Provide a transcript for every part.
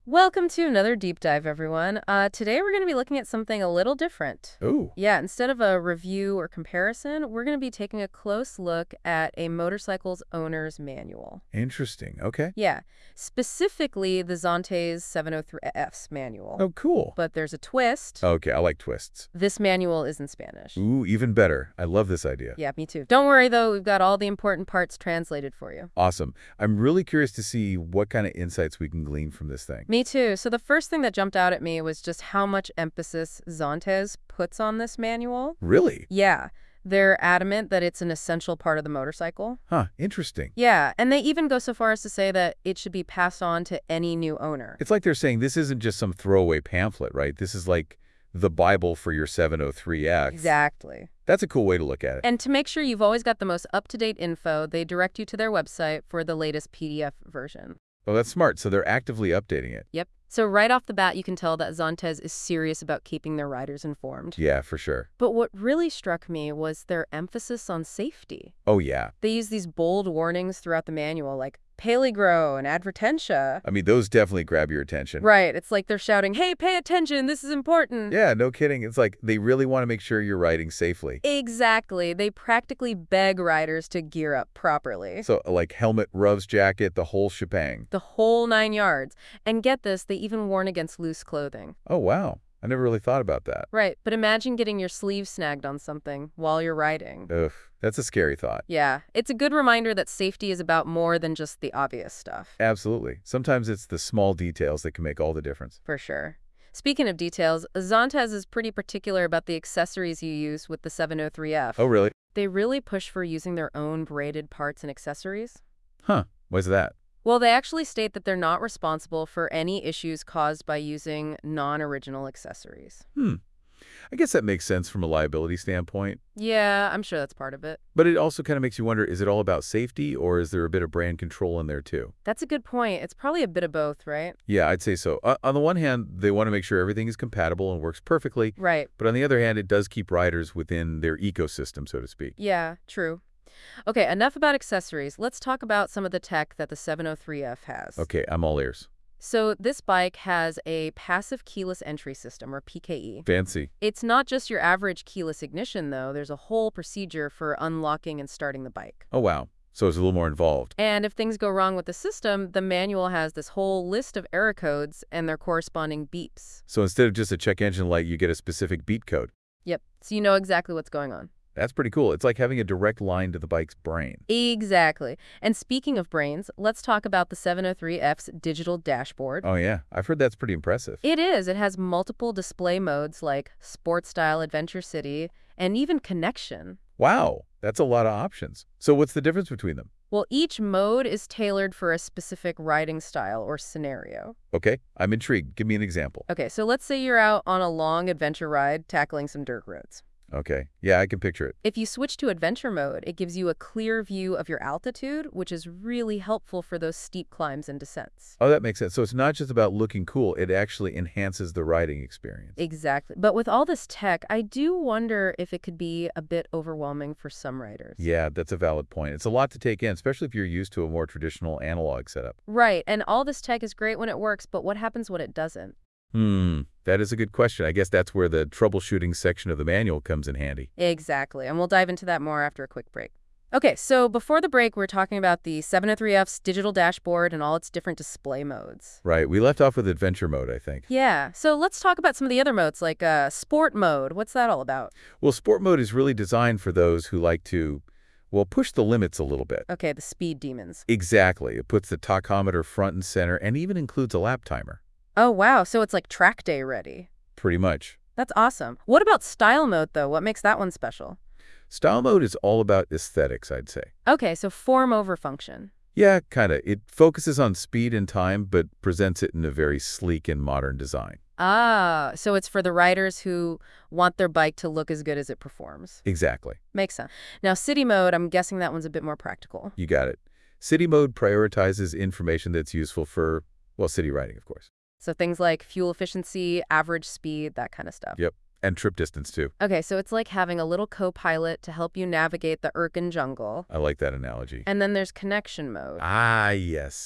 Welcome to another deep dive, everyone. Today we're going to be looking at something a little different. Oh, Yeah, instead of a review or comparison, we're going to be taking a close look at a motorcycle's owner's manual. interesting. Okay. Yeah, specifically the Zontes 703F's manual. Oh, cool. But there's a twist. Okay, I like twists. This manual is in Spanish. Ooh, even better. I love this idea. Yeah, me too. Don't worry, though, we've got all the important parts translated for you. Awesome. I'm really curious to see what kind of insights we can glean from this thing. Me too. So the first thing that jumped out at me was just how much emphasis Zontes puts on this manual. Really? Yeah, they're adamant that it's an essential part of the motorcycle. Huh, interesting. Yeah, and they even go so far as to say that it should be passed on to any new owner. It's like they're saying this isn't just some throwaway pamphlet, right? This is like the Bible for your 703X. Exactly. That's a cool way to look at it. And to make sure you've always got the most up-to-date info, they direct you to their website for the latest PDF version. Oh, that's smart. So they're actively updating it. Yep. So right off the bat, you can tell that Zontes is serious about keeping their riders informed. Yeah, for sure. But what really struck me was their emphasis on safety. Oh, yeah. They use these bold warnings throughout the manual, like peligro and advertencia. I mean, those definitely grab your attention. Right. It's like they're shouting, hey, pay attention, this is important. Yeah, no kidding. It's like they really want to make sure you're riding safely. Exactly. They practically beg riders to gear up properly. So, like helmet, rubs, jacket, the whole shebang. The whole 9 yards. And get this, they even warn against loose clothing. Oh, wow. I never really thought about that. Right. But imagine getting your sleeve snagged on something while you're riding. Ugh, that's a scary thought. Yeah. It's a good reminder that safety is about more than just the obvious stuff. Absolutely. Sometimes it's the small details that can make all the difference. For sure. Speaking of details, Zontes is pretty particular about the accessories you use with the 703F. Oh, really? They really push for using their own braided parts and accessories. Huh. Why's that? Well, they actually state that they're not responsible for any issues caused by using non-original accessories. I guess that makes sense from a liability standpoint. Yeah, I'm sure that's part of it. But it also kind of makes you wonder, is it all about safety or is there a bit of brand control in there too? That's a good point. It's probably a bit of both, right? Yeah, I'd say so. On the one hand, they want to make sure everything is compatible and works perfectly. Right. But on the other hand, it does keep riders within their ecosystem, so to speak. Yeah, true. Okay, enough about accessories. Let's talk about some of the tech that the 703F has. Okay, I'm all ears. So this bike has a passive keyless entry system, or PKE. Fancy. It's not just your average keyless ignition, though. There's a whole procedure for unlocking and starting the bike. Oh, wow. So it's a little more involved. And if things go wrong with the system, the manual has this whole list of error codes and their corresponding beeps. So instead of just a check engine light, you get a specific beat code. Yep, so you know exactly what's going on. That's pretty cool. It's like having a direct line to the bike's brain. Exactly. And speaking of brains, let's talk about the 703F's digital dashboard. Oh, yeah. I've heard that's pretty impressive. It is. It has multiple display modes like Sport Style, Adventure City, and even Connection. Wow. That's a lot of options. So what's the difference between them? Well, each mode is tailored for a specific riding style or scenario. Okay. I'm intrigued. Give me an example. Okay, so let's say you're out on a long adventure ride tackling some dirt roads. Okay. Yeah, I can picture it. If you switch to adventure mode, it gives you a clear view of your altitude, which is really helpful for those steep climbs and descents. Oh, that makes sense. So it's not just about looking cool. It actually enhances the riding experience. Exactly. But with all this tech, I do wonder if it could be a bit overwhelming for some riders. Yeah, that's a valid point. It's a lot to take in, especially if you're used to a more traditional analog setup. Right. And all this tech is great when it works, but what happens when it doesn't? That is a good question. I guess that's where the troubleshooting section of the manual comes in handy. Exactly. And we'll dive into that more after a quick break. Okay, so before the break, we're talking about the 703F's digital dashboard and all its different display modes. Right. We left off with adventure mode, I think. Yeah, so let's talk about some of the other modes, like sport mode. What's that all about? Well, sport mode is really designed for those who like to, well, push the limits a little bit. Okay, the speed demons. Exactly. It puts the tachometer front and center and even includes a lap timer. Oh, wow, so it's like track day ready. Pretty much. That's awesome. What about style mode, though? What makes that one special? Style mode is all about aesthetics, I'd say. Okay, so form over function. Yeah, kind of. It focuses on speed and time, but presents it in a very sleek and modern design. Ah, so it's for the riders who want their bike to look as good as it performs. Exactly. Makes sense. Now, city mode, I'm guessing that one's a bit more practical. You got it. City mode prioritizes information that's useful for, well, city riding, of course. So things like fuel efficiency, average speed, that kind of stuff. Yep. And trip distance, too. Okay, so it's like having a little co-pilot to help you navigate the Urkin jungle. I like that analogy. And then there's connection mode. Ah, yes.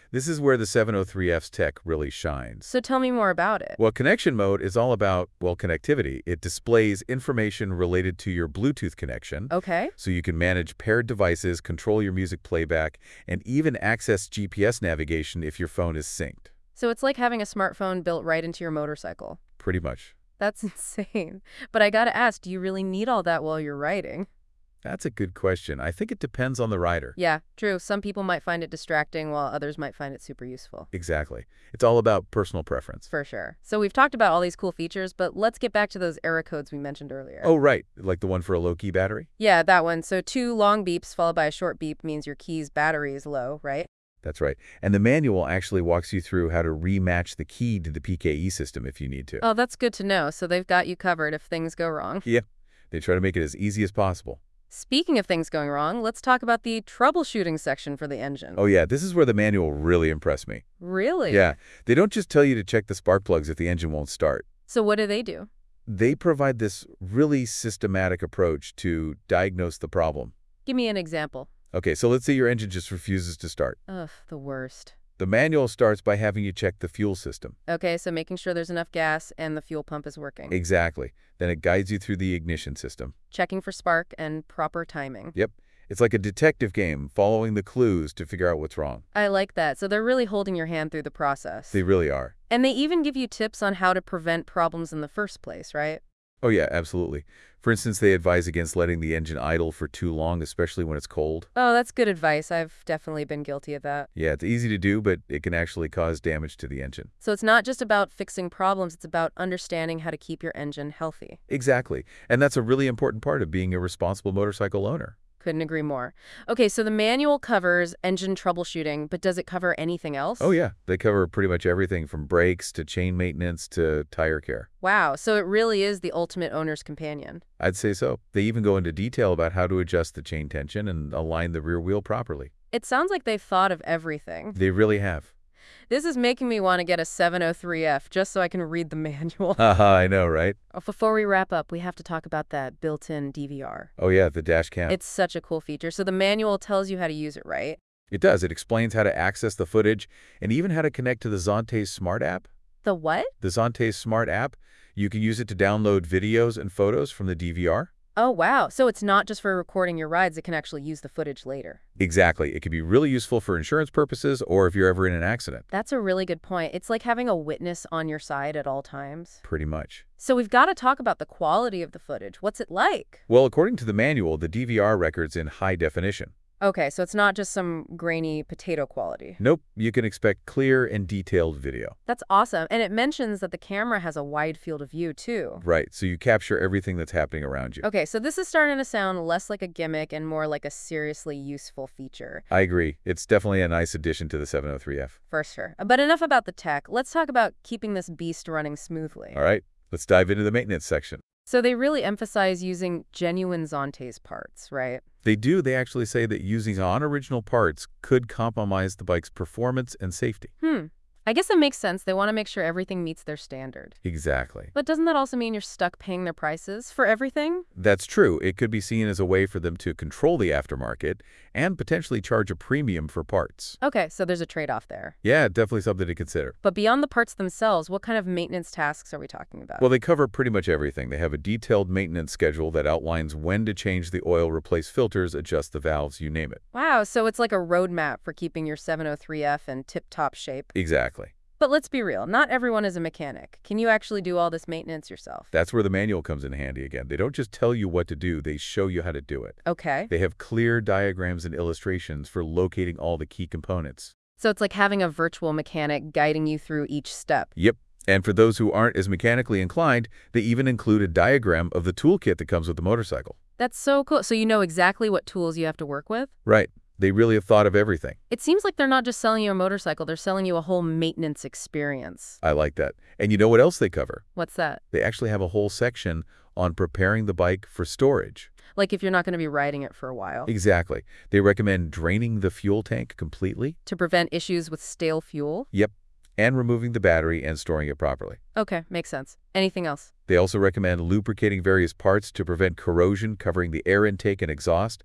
This is where the 703F's tech really shines. So tell me more about it. Well, connection mode is all about, well, connectivity. It displays information related to your Bluetooth connection. Okay. So you can manage paired devices, control your music playback, and even access GPS navigation if your phone is synced. So it's like having a smartphone built right into your motorcycle. Pretty much. That's insane. But I gotta ask, do you really need all that while you're riding? That's a good question. I think it depends on the rider. Yeah, true. Some people might find it distracting while others might find it super useful. Exactly. It's all about personal preference. For sure. So we've talked about all these cool features, but let's get back to those error codes we mentioned earlier. Oh, right. Like the one for a low-key battery? Yeah, that one. So 2 long beeps followed by a short beep means your key's battery is low, right? That's right. And the manual actually walks you through how to rematch the key to the PKE system if you need to. Oh, that's good to know. So they've got you covered if things go wrong. Yeah. They try to make it as easy as possible. Speaking of things going wrong, let's talk about the troubleshooting section for the engine. Oh, yeah. This is where the manual really impressed me. Really? Yeah. They don't just tell you to check the spark plugs if the engine won't start. So what do? They provide this really systematic approach to diagnose the problem. Give me an example. Okay, so let's say your engine just refuses to start. Ugh, the worst. The manual starts by having you check the fuel system. Okay, so making sure there's enough gas and the fuel pump is working. Exactly. Then it guides you through the ignition system. Checking for spark and proper timing. Yep. It's like a detective game, following the clues to figure out what's wrong. I like that. So they're really holding your hand through the process. They really are. And they even give you tips on how to prevent problems in the first place, right? Oh, yeah, absolutely. For instance, they advise against letting the engine idle for too long, especially when it's cold. Oh, that's good advice. I've definitely been guilty of that. Yeah, it's easy to do, but it can actually cause damage to the engine. So it's not just about fixing problems, it's about understanding how to keep your engine healthy. Exactly. And that's a really important part of being a responsible motorcycle owner. Couldn't agree more. Okay, so the manual covers engine troubleshooting, but does it cover anything else? Oh, yeah. They cover pretty much everything from brakes to chain maintenance to tire care. Wow, so it really is the ultimate owner's companion. I'd say so. They even go into detail about how to adjust the chain tension and align the rear wheel properly. It sounds like they've thought of everything. They really have. This is making me want to get a 703F just so I can read the manual. Haha, I know, right? Before we wrap up, we have to talk about that built-in DVR. Oh, yeah, the dash cam. It's such a cool feature. So the manual tells you how to use it, right? It does. It explains how to access the footage and even how to connect to the Zontes Smart app. The what? The Zontes Smart app, you can use it to download videos and photos from the DVR. Oh, wow. So it's not just for recording your rides. It can actually use the footage later. Exactly. It can be really useful for insurance purposes or if you're ever in an accident. That's a really good point. It's like having a witness on your side at all times. Pretty much. So we've got to talk about the quality of the footage. What's it like? Well, according to the manual, the DVR record's in high definition. Okay, so it's not just some grainy potato quality. Nope, you can expect clear and detailed video. That's awesome. And it mentions that the camera has a wide field of view, too. Right, so you capture everything that's happening around you. Okay, so this is starting to sound less like a gimmick and more like a seriously useful feature. I agree. It's definitely a nice addition to the 703F. For sure. But enough about the tech. Let's talk about keeping this beast running smoothly. All right, let's dive into the maintenance section. So they really emphasize using genuine Zontes parts, right? They do. They actually say that using non-original parts could compromise the bike's performance and safety. I guess it makes sense. They want to make sure everything meets their standard. Exactly. But doesn't that also mean you're stuck paying their prices for everything? That's true. It could be seen as a way for them to control the aftermarket and potentially charge a premium for parts. Okay, so there's a trade-off there. Yeah, definitely something to consider. But beyond the parts themselves, what kind of maintenance tasks are we talking about? Well, they cover pretty much everything. They have a detailed maintenance schedule that outlines when to change the oil, replace filters, adjust the valves, you name it. Wow, so it's like a roadmap for keeping your 703F in tip-top shape. Exactly. But let's be real, not everyone is a mechanic. Can you actually do all this maintenance yourself? That's where the manual comes in handy again. They don't just tell you what to do, they show you how to do it. Okay. They have clear diagrams and illustrations for locating all the key components. So it's like having a virtual mechanic guiding you through each step. Yep. And for those who aren't as mechanically inclined, they even include a diagram of the toolkit that comes with the motorcycle. That's so cool. So you know exactly what tools you have to work with? Right. They really have thought of everything. It seems like they're not just selling you a motorcycle, they're selling you a whole maintenance experience. I like that. And you know what else they cover? What's that? They actually have a whole section on preparing the bike for storage. Like if you're not going to be riding it for a while. Exactly. They recommend draining the fuel tank completely. To prevent issues with stale fuel? Yep. And removing the battery and storing it properly. Okay, makes sense. Anything else? They also recommend lubricating various parts to prevent corrosion, covering the air intake and exhaust.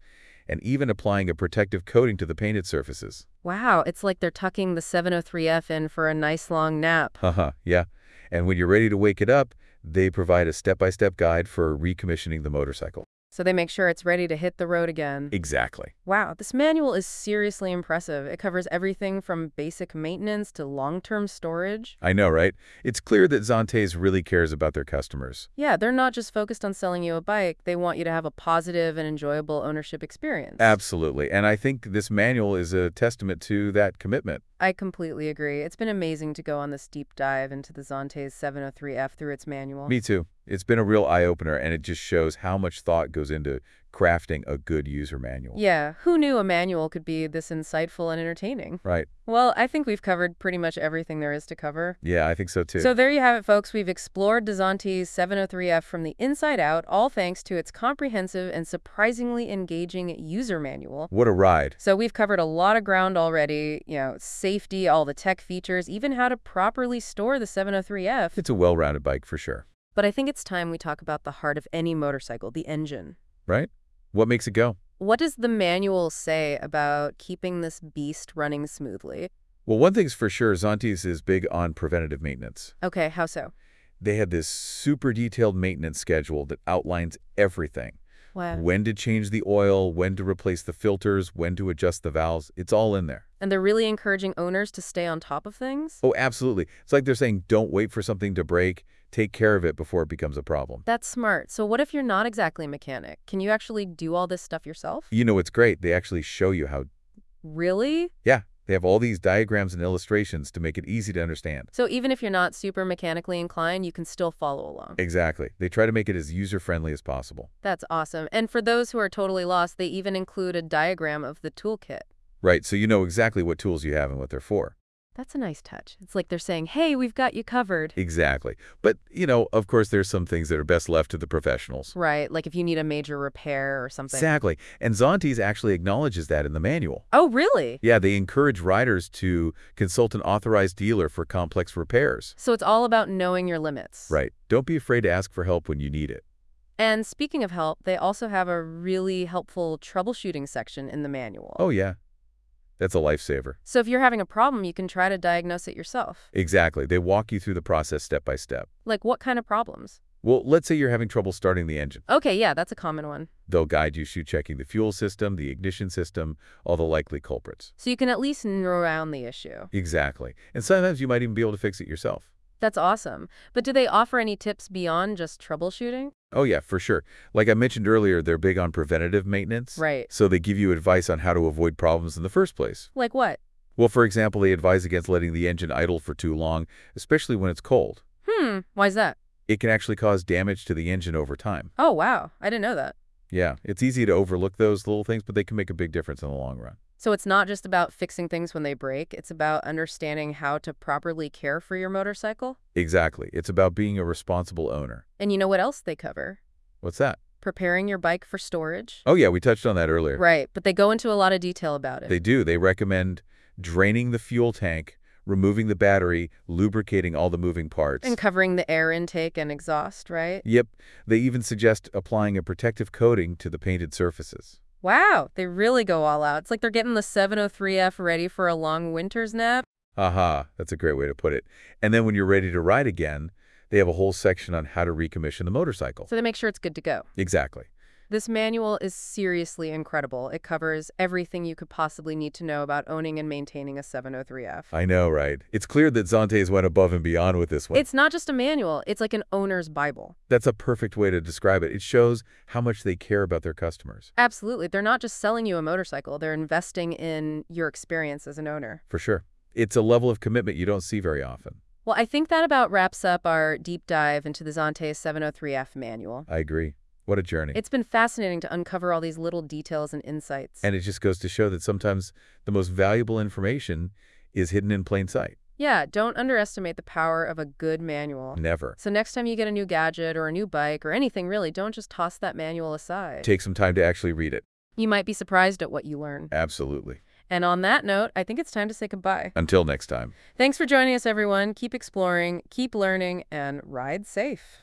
and even applying a protective coating to the painted surfaces. Wow, it's like they're tucking the 703F in for a nice long nap. Haha, yeah. And when you're ready to wake it up, they provide a step-by-step guide for recommissioning the motorcycle. So they make sure it's ready to hit the road again. Exactly. Wow, this manual is seriously impressive. It covers everything from basic maintenance to long-term storage. I know, right? It's clear that Zontes really cares about their customers. Yeah, they're not just focused on selling you a bike. They want you to have a positive and enjoyable ownership experience. Absolutely. And I think this manual is a testament to that commitment. I completely agree. It's been amazing to go on this deep dive into the Zontes 703F through its manual. Me too. It's been a real eye-opener, and it just shows how much thought goes into crafting a good user manual. Yeah, who knew a manual could be this insightful and entertaining? Right. Well, I think we've covered pretty much everything there is to cover. Yeah, I think so too. So there you have it, folks. We've explored the Zontes 703F from the inside out, all thanks to its comprehensive and surprisingly engaging user manual. What a ride. So we've covered a lot of ground already, safety, all the tech features, even how to properly store the 703F. It's a well-rounded bike for sure. But I think it's time we talk about the heart of any motorcycle, the engine. Right? What makes it go? What does the manual say about keeping this beast running smoothly? Well, one thing's for sure, Zontes is big on preventative maintenance. Okay, how so? They had this super detailed maintenance schedule that outlines everything. Wow. When to change the oil, when to replace the filters, when to adjust the valves. It's all in there. And they're really encouraging owners to stay on top of things? Oh, absolutely. It's like they're saying, don't wait for something to break. Take care of it before it becomes a problem. That's smart. So what if you're not exactly a mechanic? Can you actually do all this stuff yourself? You know, it's great. They actually show you how. Really? Yeah, they have all these diagrams and illustrations to make it easy to understand. So even if you're not super mechanically inclined, you can still follow along. Exactly. They try to make it as user-friendly as possible. That's awesome. And for those who are totally lost, they even include a diagram of the toolkit. Right, so you know exactly what tools you have and what they're for. That's a nice touch. It's like they're saying, hey, we've got you covered. Exactly. But, of course, there's some things that are best left to the professionals. Right, like if you need a major repair or something. Exactly. And Zontes actually acknowledges that in the manual. Oh, really? Yeah, they encourage riders to consult an authorized dealer for complex repairs. So it's all about knowing your limits. Right. Don't be afraid to ask for help when you need it. And speaking of help, they also have a really helpful troubleshooting section in the manual. Oh, yeah. That's a lifesaver. So if you're having a problem, you can try to diagnose it yourself. Exactly. They walk you through the process step by step. Like what kind of problems? Well, let's say you're having trouble starting the engine. Okay, yeah, that's a common one. They'll guide you through checking the fuel system, the ignition system, all the likely culprits. So you can at least narrow down the issue. Exactly. And sometimes you might even be able to fix it yourself. That's awesome. But do they offer any tips beyond just troubleshooting? Oh, yeah, for sure. Like I mentioned earlier, they're big on preventative maintenance. Right. So they give you advice on how to avoid problems in the first place. Like what? Well, for example, they advise against letting the engine idle for too long, especially when it's cold. Why's that? It can actually cause damage to the engine over time. Oh, wow. I didn't know that. Yeah, it's easy to overlook those little things, but they can make a big difference in the long run. So it's not just about fixing things when they break. It's about understanding how to properly care for your motorcycle. Exactly. It's about being a responsible owner. And you know what else they cover? What's that? Preparing your bike for storage. Oh, yeah, we touched on that earlier. Right, but they go into a lot of detail about it. They do. They recommend draining the fuel tank, removing the battery, lubricating all the moving parts. And covering the air intake and exhaust, right? Yep. They even suggest applying a protective coating to the painted surfaces. Wow, they really go all out. It's like they're getting the 703F ready for a long winter's nap. Aha, that's a great way to put it. And then when you're ready to ride again, they have a whole section on how to recommission the motorcycle. So they make sure it's good to go. Exactly. This manual is seriously incredible. It covers everything you could possibly need to know about owning and maintaining a 703F. I know, right? It's clear that Zontes went above and beyond with this one. It's not just a manual. It's like an owner's Bible. That's a perfect way to describe it. It shows how much they care about their customers. Absolutely. They're not just selling you a motorcycle. They're investing in your experience as an owner. For sure. It's a level of commitment you don't see very often. Well, I think that about wraps up our deep dive into the Zontes 703F manual. I agree. What a journey. It's been fascinating to uncover all these little details and insights. And it just goes to show that sometimes the most valuable information is hidden in plain sight. Yeah, don't underestimate the power of a good manual. Never. So next time you get a new gadget or a new bike or anything really, don't just toss that manual aside. Take some time to actually read it. You might be surprised at what you learn. Absolutely. And on that note, I think it's time to say goodbye. Until next time. Thanks for joining us, everyone. Keep exploring, keep learning, and ride safe.